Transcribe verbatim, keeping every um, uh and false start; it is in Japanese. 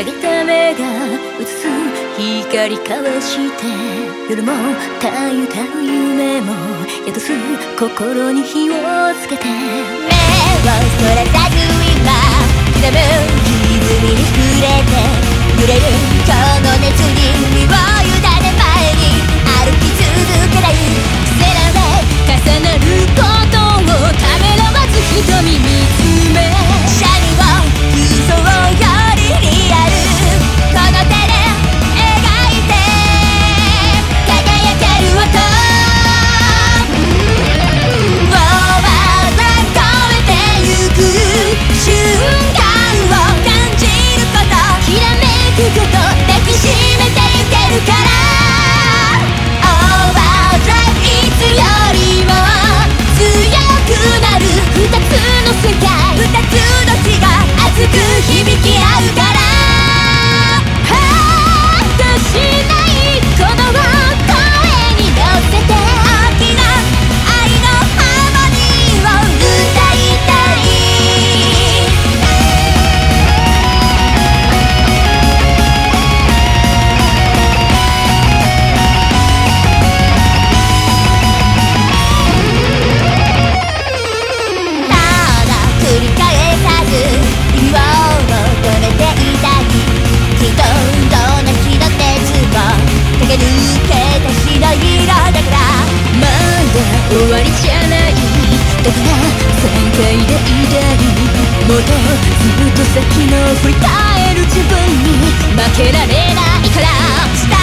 上げた目が映す光交わして夜もたゆたう夢も宿す心に火をつけて目をそらさず今刻む歪みに触れて揺れる今日の熱に身を委ね前に歩き続けない背中で重なることをためらわず瞳見つめシャリを空想よりリアルこの手で描いて輝ける音オーバードライブ超えてゆく瞬間を感じることひらめくこと抱きしめてゆけるからオーバードライブいつよりも強くなる二つの世界二つの血が熱く響き合うから果てしないこの声に乗せて大きな愛のハーモニーを歌いたいただ繰り返さず意味を求めていたいきっとどんな日の熱も駆け抜けた日の色だからまだ終わりじゃないだから全開でいたいもっとずっと先の振り返る自分に負けられないから